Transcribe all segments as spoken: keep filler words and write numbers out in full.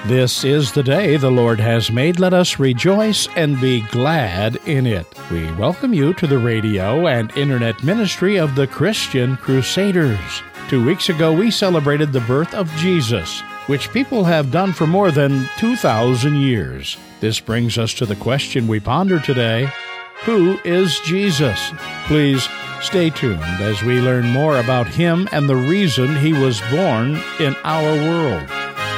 This is the day the Lord has made. Let us rejoice and be glad in it. We welcome you to the radio and internet ministry of the Christian Crusaders. Two weeks ago, we celebrated the birth of Jesus, which people have done for more than two thousand years. This brings us to the question we ponder today: who is Jesus? Please stay tuned as we learn more about him and the reason he was born in our world.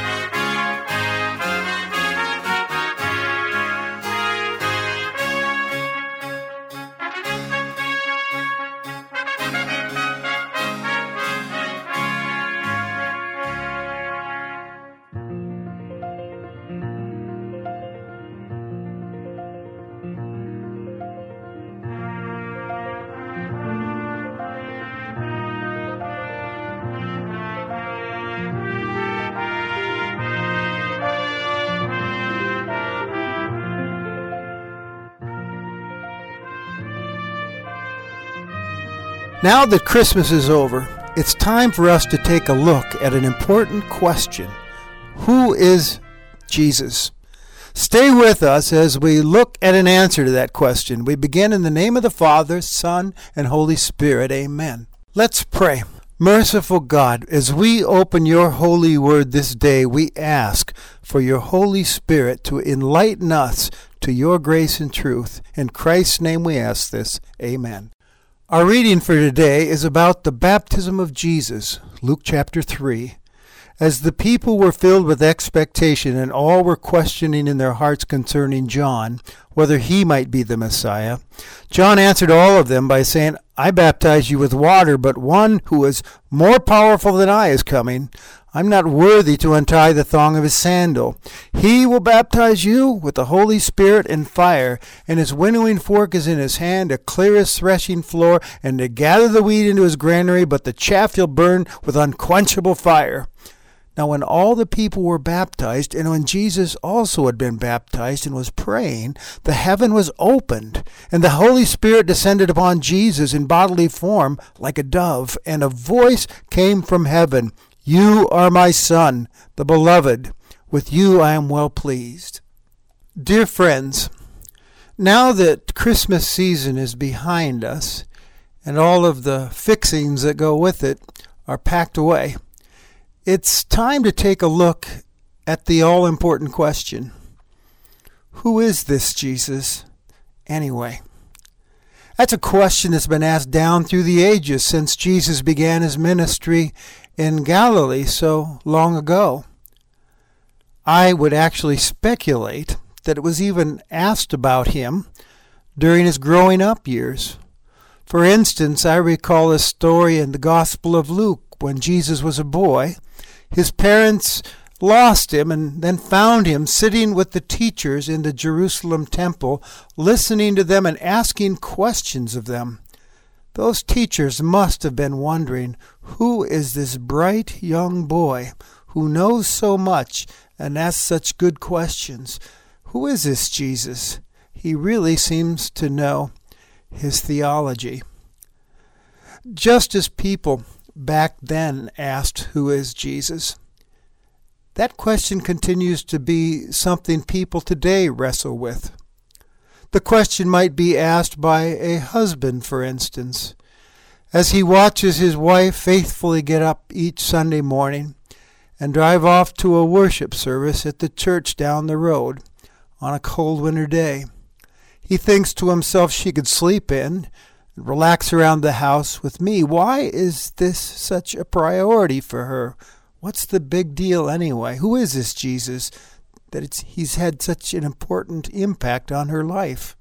Now that Christmas is over, it's time for us to take a look at an important question. Who is Jesus? Stay with us as we look at an answer to that question. We begin in the name of the Father, Son, and Holy Spirit. Amen. Let's pray. Merciful God, as we open your holy word this day, we ask for your Holy Spirit to enlighten us to your grace and truth. In Christ's name we ask this. Amen. Our reading for today is about the baptism of Jesus, Luke chapter three. As the people were filled with expectation and all were questioning in their hearts concerning John, whether he might be the Messiah, John answered all of them by saying, I baptize you with water, but one who is more powerful than I is coming. I'm not worthy to untie the thong of his sandal. He will baptize you with the Holy Spirit and fire, and his winnowing fork is in his hand, to clear his threshing floor, and to gather the wheat into his granary, but the chaff he'll burn with unquenchable fire. Now when all the people were baptized, and when Jesus also had been baptized and was praying, the heaven was opened, and the Holy Spirit descended upon Jesus in bodily form like a dove, and a voice came from heaven, You are my Son, the Beloved. With you I am well pleased. Dear friends, now that Christmas season is behind us, and all of the fixings that go with it are packed away, it's time to take a look at the all-important question. Who is this Jesus, anyway? That's a question that's been asked down through the ages since Jesus began his ministry in Galilee so long ago. I would actually speculate that it was even asked about him during his growing up years. For instance, I recall a story in the Gospel of Luke when Jesus was a boy. His parents lost him and then found him sitting with the teachers in the Jerusalem temple, listening to them and asking questions of them. Those teachers must have been wondering, who is this bright young boy who knows so much and asks such good questions? Who is this Jesus? He really seems to know his theology. Just as people back then asked, who is Jesus? That question continues to be something people today wrestle with. The question might be asked by a husband, for instance, as he watches his wife faithfully get up each Sunday morning and drive off to a worship service at the church down the road on a cold winter day. He thinks to himself, she could sleep in and relax around the house with me. Why is this such a priority for her? What's the big deal anyway? Who is this Jesus that it's, he's had such an important impact on her life?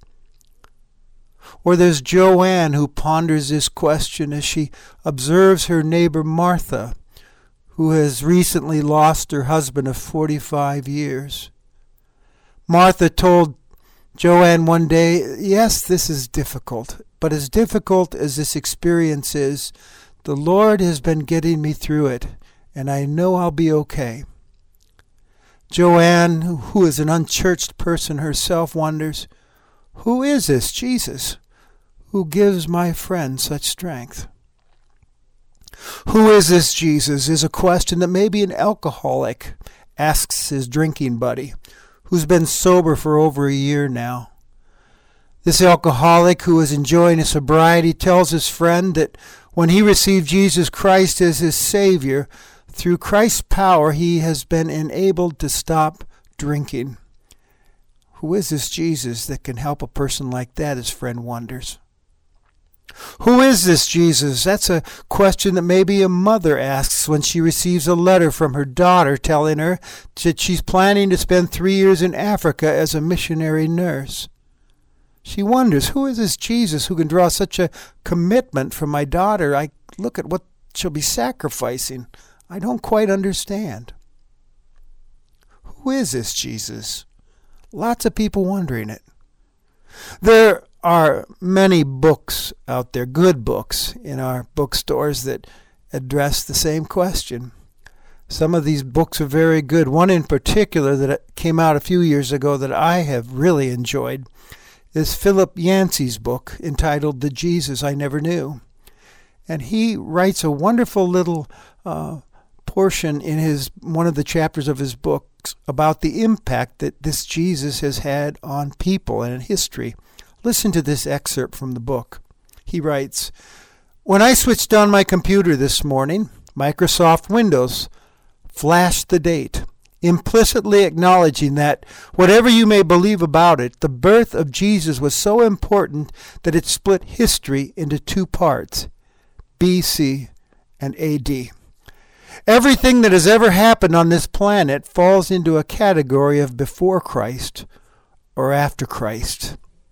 Or there's Joanne who ponders this question as she observes her neighbor Martha, who has recently lost her husband of forty-five years. Martha told Joanne one day, yes, this is difficult, but as difficult as this experience is, the Lord has been getting me through it, and I know I'll be okay. Joanne, who is an unchurched person herself, wonders, who is this Jesus who gives my friend such strength? Who is this Jesus is a question that maybe an alcoholic asks his drinking buddy, who's been sober for over a year now. This alcoholic who is enjoying his sobriety tells his friend that when he received Jesus Christ as his Savior, through Christ's power he has been enabled to stop drinking. Who is this Jesus that can help a person like that, his friend wonders. Who is this Jesus? That's a question that maybe a mother asks when she receives a letter from her daughter telling her that she's planning to spend three years in Africa as a missionary nurse. She wonders, who is this Jesus who can draw such a commitment from my daughter? I look at what she'll be sacrificing. I don't quite understand. Who is this Jesus? Lots of people wondering it. There are many books out there, good books, in our bookstores that address the same question. Some of these books are very good. One in particular that came out a few years ago that I have really enjoyed is Philip Yancey's book entitled The Jesus I Never Knew. And he writes a wonderful little uh, portion in his one of the chapters of his books about the impact that this Jesus has had on people and in history. Listen to this excerpt from the book. He writes, "When I switched on my computer this morning, Microsoft Windows flashed the date, implicitly acknowledging that, whatever you may believe about it, the birth of Jesus was so important that it split history into two parts, B C and A D. Everything that has ever happened on this planet falls into a category of before Christ or after Christ.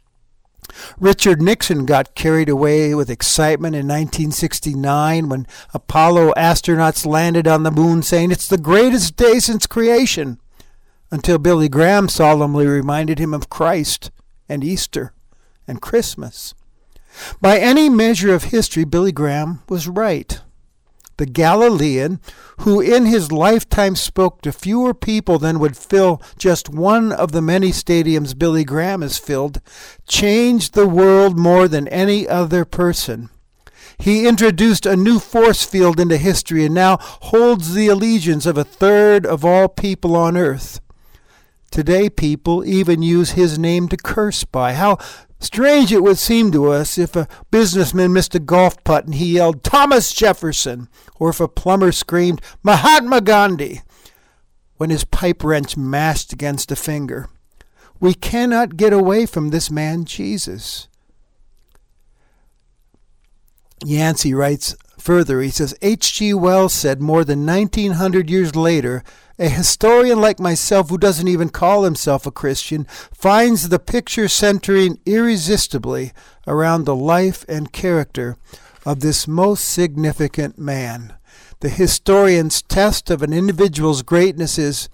Richard Nixon got carried away with excitement in nineteen sixty-nine when Apollo astronauts landed on the moon saying it's the greatest day since creation, until Billy Graham solemnly reminded him of Christ and Easter and Christmas. By any measure of history, Billy Graham was right. The Galilean, who in his lifetime spoke to fewer people than would fill just one of the many stadiums Billy Graham has filled, changed the world more than any other person. He introduced a new force field into history and now holds the allegiance of a third of all people on earth. Today people even use his name to curse by. How strange it would seem to us if a businessman missed a golf putt and he yelled, Thomas Jefferson, or if a plumber screamed, Mahatma Gandhi, when his pipe wrench mashed against a finger. We cannot get away from this man, Jesus. Yancey writes further, he says, H G Wells said more than nineteen hundred years later, a historian like myself who doesn't even call himself a Christian finds the picture centering irresistibly around the life and character of this most significant man. The historian's test of an individual's greatness is,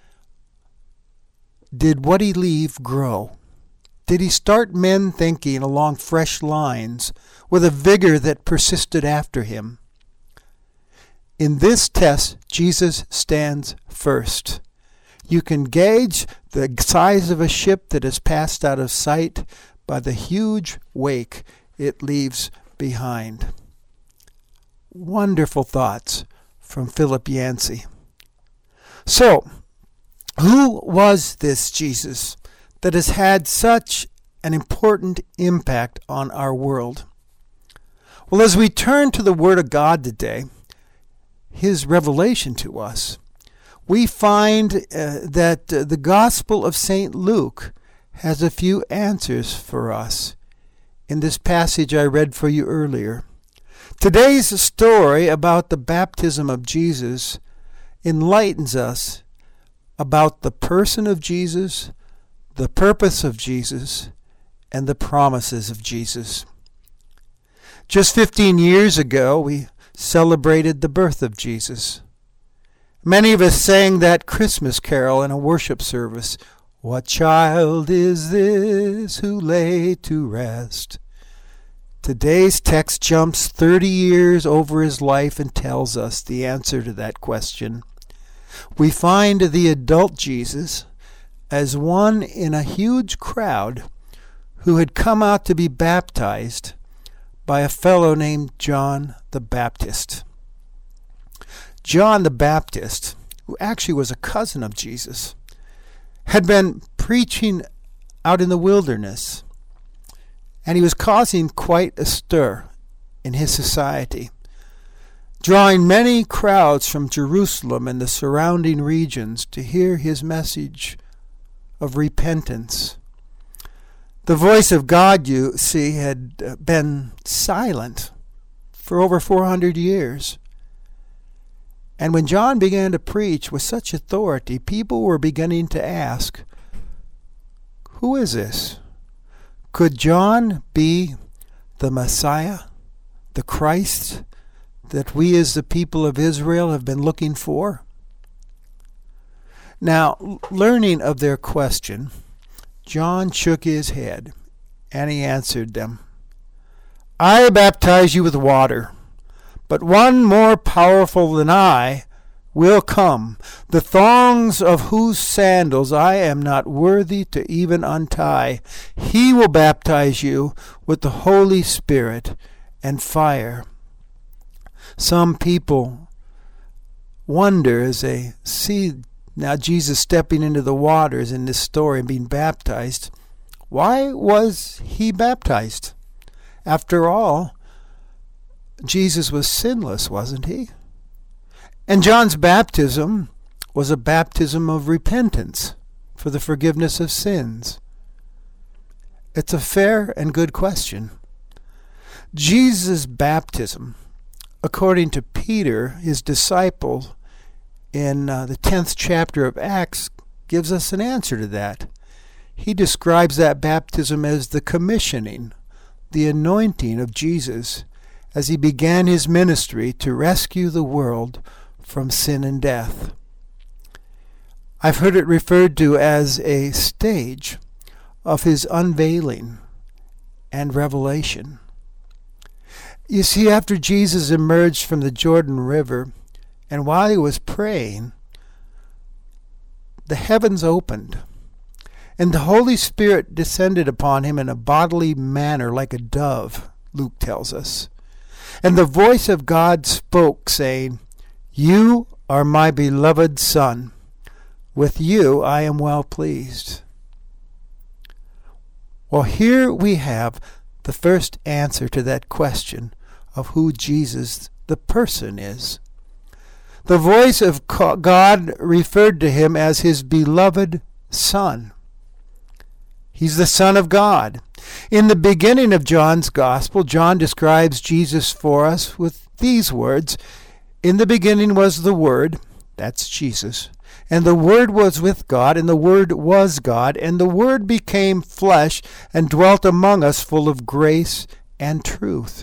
did what he leave grow? Did he start men thinking along fresh lines with a vigor that persisted after him? In this test, Jesus stands first. You can gauge the size of a ship that has passed out of sight by the huge wake it leaves behind. Wonderful thoughts from Philip Yancey. So, who was this Jesus that has had such an important impact on our world? Well, as we turn to the Word of God today, His revelation to us, we find uh, that uh, the Gospel of Saint Luke has a few answers for us in this passage I read for you earlier. Today's story about the baptism of Jesus enlightens us about the person of Jesus, the purpose of Jesus, and the promises of Jesus. Just fifteen years ago, we celebrated the birth of Jesus. Many of us sang that Christmas carol in a worship service. What child is this who lay to rest? Today's text jumps thirty years over his life and tells us the answer to that question. We find the adult Jesus as one in a huge crowd who had come out to be baptized by a fellow named John the Baptist. John the Baptist who actually was a cousin of Jesus, had been preaching out in the wilderness, and he was causing quite a stir in his society, drawing many crowds from Jerusalem and the surrounding regions to hear his message of repentance. The voice of God, you see, had been silent for over four hundred years. And when John began to preach with such authority, people were beginning to ask, who is this? Could John be the Messiah, the Christ that we as the people of Israel have been looking for? Now, learning of their question, John shook his head, and he answered them, I baptize you with water, but one more powerful than I will come, the thongs of whose sandals I am not worthy to even untie. He will baptize you with the Holy Spirit and fire. Some people wonder as they see now Jesus stepping into the waters in this story and being baptized, why was he baptized? After all, Jesus was sinless, wasn't he? And John's baptism was a baptism of repentance for the forgiveness of sins. It's a fair and good question. Jesus' baptism, according to Peter, his disciple, in uh, the tenth chapter of Acts, gives us an answer to that. He describes that baptism as the commissioning, the anointing of Jesus as he began his ministry to rescue the world from sin and death. I've heard it referred to as a stage of his unveiling and revelation. You see, after Jesus emerged from the Jordan River, and while he was praying, the heavens opened, and the Holy Spirit descended upon him in a bodily manner like a dove, Luke tells us. And the voice of God spoke, saying, You are my beloved Son. With you I am well pleased. Well, here we have the first answer to that question of who Jesus, the person, is. The voice of God referred to him as his beloved Son. He's the Son of God. In the beginning of John's Gospel, John describes Jesus for us with these words, In the beginning was the Word, that's Jesus, and the Word was with God, and the Word was God, and the Word became flesh and dwelt among us full of grace and truth.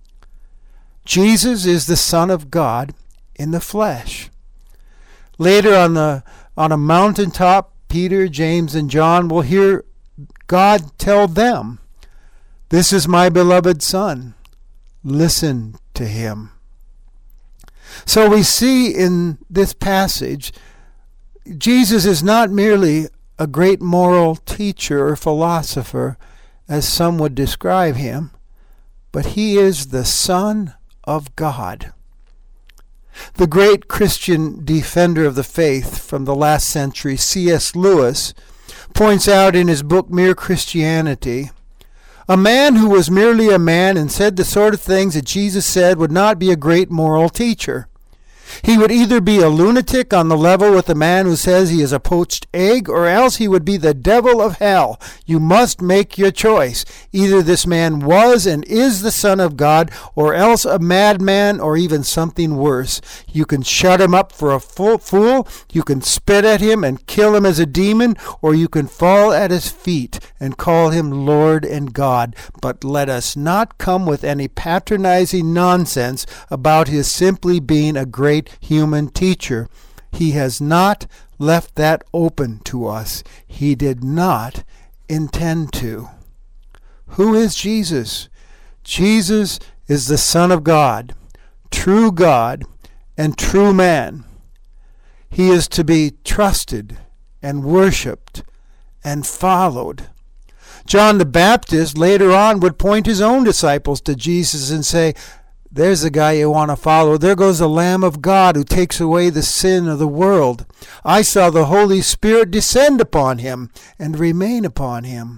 Jesus is the Son of God in the flesh. Later on the on a mountaintop, Peter, James, and John will hear God tell them, This is my beloved Son. Listen to him. So we see in this passage, Jesus is not merely a great moral teacher or philosopher, as some would describe him, but he is the Son of God. The great Christian defender of the faith from the last century, C S Lewis, points out in his book Mere Christianity, a man who was merely a man and said the sort of things that Jesus said would not be a great moral teacher. He would either be a lunatic on the level with the man who says he is a poached egg, or else he would be the devil of hell. You must make your choice. Either this man was and is the Son of God, or else a madman, or even something worse. You can shut him up for a fool, you can spit at him and kill him as a demon, or you can fall at his feet and call him Lord and God. But let us not come with any patronizing nonsense about his simply being a great human teacher. He has not left that open to us. He did not intend to. Who is Jesus? Jesus is the Son of God, true God and true man. He is to be trusted and worshipped and followed. John the Baptist later on would point his own disciples to Jesus and say, There's the guy you want to follow. There goes the Lamb of God who takes away the sin of the world. I saw the Holy Spirit descend upon him and remain upon him.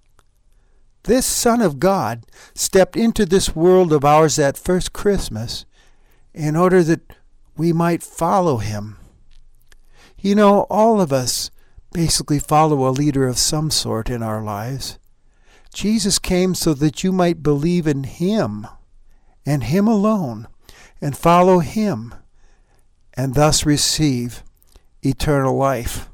This Son of God stepped into this world of ours that first Christmas in order that we might follow him. You know, all of us basically follow a leader of some sort in our lives. Jesus came so that you might believe in him and him alone, and follow him, and thus receive eternal life.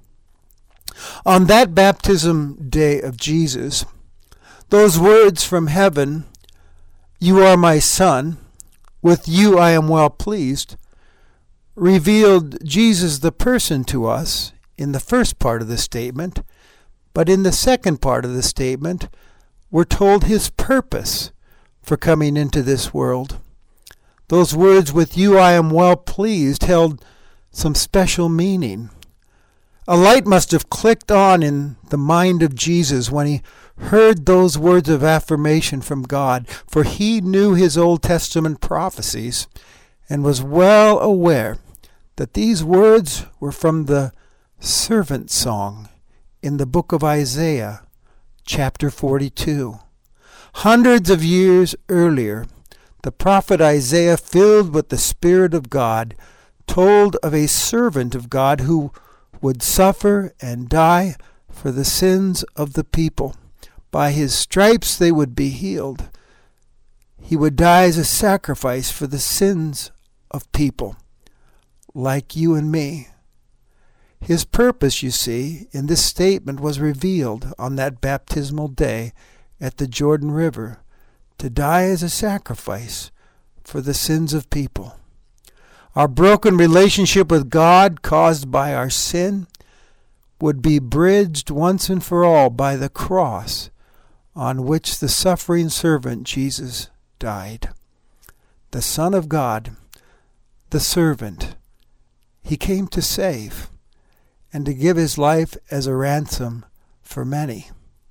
On that baptism day of Jesus, those words from heaven, "You are my Son, with you I am well pleased," revealed Jesus the person to us in the first part of the statement, but in the second part of the statement, we're told his purpose for coming into this world. Those words, "with you I am well pleased," held some special meaning. A light must have clicked on in the mind of Jesus when he heard those words of affirmation from God, for he knew his Old Testament prophecies and was well aware that these words were from the servant song in the book of Isaiah, chapter forty-two. Hundreds of years earlier, the prophet Isaiah, filled with the Spirit of God, told of a servant of God who would suffer and die for the sins of the people. By his stripes they would be healed. He would die as a sacrifice for the sins of people like you and me. His purpose, you see, in this statement was revealed on that baptismal day at the Jordan River, to die as a sacrifice for the sins of people. Our broken relationship with God, caused by our sin, would be bridged once and for all by the cross on which the suffering servant Jesus died. The Son of God, the servant, he came to save and to give his life as a ransom for many.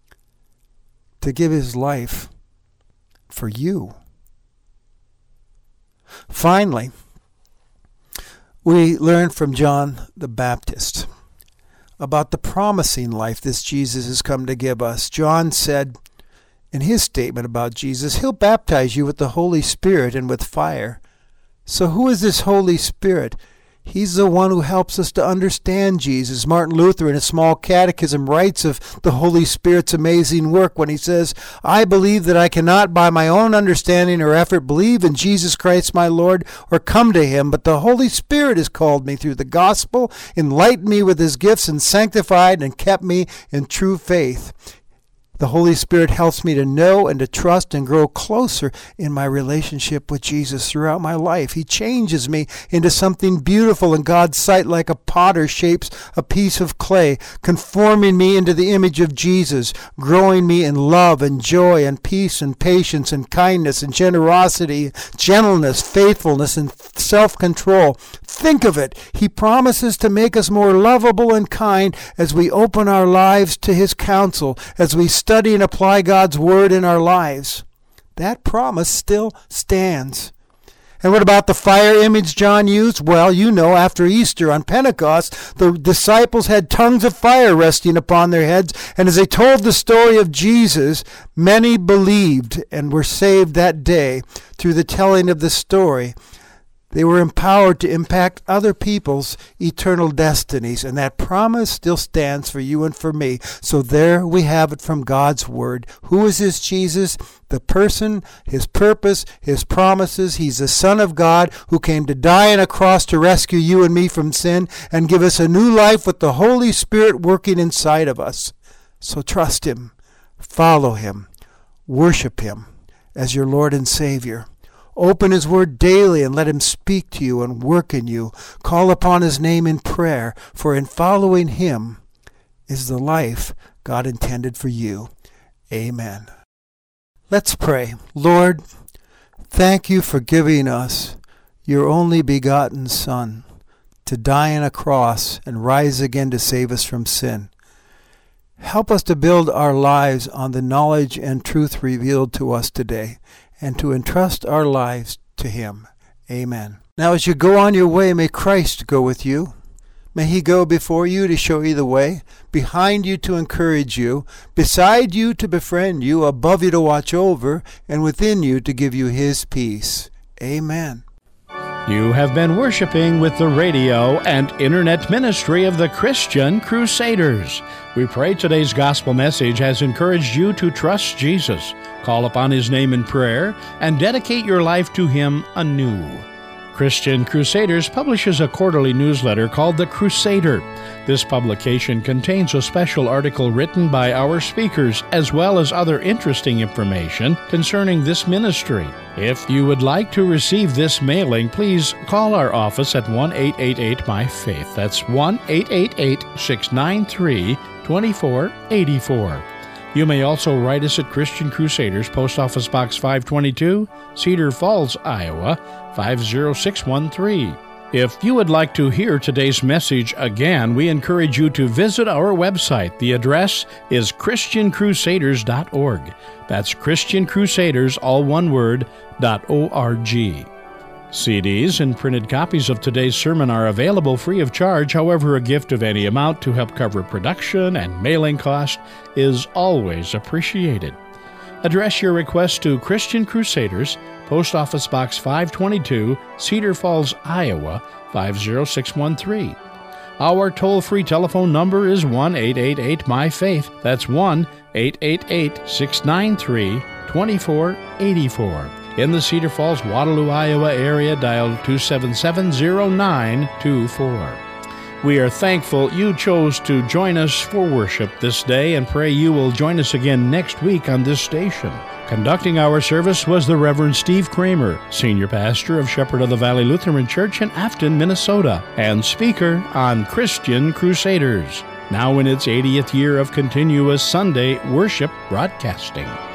To give his life for you. Finally, we learn from John the Baptist about the promising life this Jesus has come to give us. John said in his statement about Jesus, he'll baptize you with the Holy Spirit and with fire. So who is this Holy Spirit? He's the one who helps us to understand Jesus. Martin Luther, in a small catechism, writes of the Holy Spirit's amazing work when he says, "I believe that I cannot by my own understanding or effort believe in Jesus Christ my Lord or come to him, but the Holy Spirit has called me through the gospel, enlightened me with his gifts, and sanctified and kept me in true faith. The Holy Spirit helps me to know and to trust and grow closer in my relationship with Jesus throughout my life. He changes me into something beautiful in God's sight, like a potter shapes a piece of clay, conforming me into the image of Jesus, growing me in love and joy and peace and patience and kindness and generosity, gentleness, faithfulness, and self-control. Think of it. He promises to make us more lovable and kind as we open our lives to his counsel, as we study and apply God's word in our lives. That promise still stands. And what about the fire image John used? Well, you know, after Easter on Pentecost, the disciples had tongues of fire resting upon their heads, and as they told the story of Jesus, many believed and were saved that day through the telling of the story. They were empowered to impact other people's eternal destinies, and that promise still stands for you and for me. So there we have it from God's word. Who is this Jesus? The person, his purpose, his promises. He's the Son of God who came to die on a cross to rescue you and me from sin and give us a new life with the Holy Spirit working inside of us. So trust him, follow him, worship him as your Lord and Savior. Open his word daily and let him speak to you and work in you. Call upon his name in prayer, for in following him is the life God intended for you. Amen. Let's pray. Lord, thank you for giving us your only begotten Son to die on a cross and rise again to save us from sin. Help us to build our lives on the knowledge and truth revealed to us today, and to entrust our lives to Him. Amen. Now as you go on your way, may Christ go with you. May He go before you to show you the way, behind you to encourage you, beside you to befriend you, above you to watch over, and within you to give you His peace. Amen. You have been worshiping with the radio and internet ministry of the Christian Crusaders. We pray today's gospel message has encouraged you to trust Jesus, call upon His name in prayer, and dedicate your life to Him anew. Christian Crusaders publishes a quarterly newsletter called The Crusader. This publication contains a special article written by our speakers, as well as other interesting information concerning this ministry. If you would like to receive this mailing, please call our office at one eight eight eight M Y Faith. That's one eight eight eight, six nine three, two four eight four. You may also write us at Christian Crusaders, Post Office Box five twenty-two, Cedar Falls, Iowa, five zero six one three. If you would like to hear today's message again, we encourage you to visit our website. The address is christian crusaders dot org. That's Christian Crusaders, all one word, .org. C Ds and printed copies of today's sermon are available free of charge. However, a gift of any amount to help cover production and mailing cost is always appreciated. Address your request to Christian Crusaders, Post Office Box five twenty-two, Cedar Falls, Iowa, five zero six one three. Our toll-free telephone number is one eight eight eight M Y Faith. That's one eight eight eight, six nine three, two four eight four. In the Cedar Falls, Waterloo, Iowa area, dial two seven seven, zero nine two four. We are thankful you chose to join us for worship this day and pray you will join us again next week on this station. Conducting our service was the Reverend Steve Kramer, Senior Pastor of Shepherd of the Valley Lutheran Church in Afton, Minnesota, and speaker on Christian Crusaders, now in its eightieth year of continuous Sunday worship broadcasting.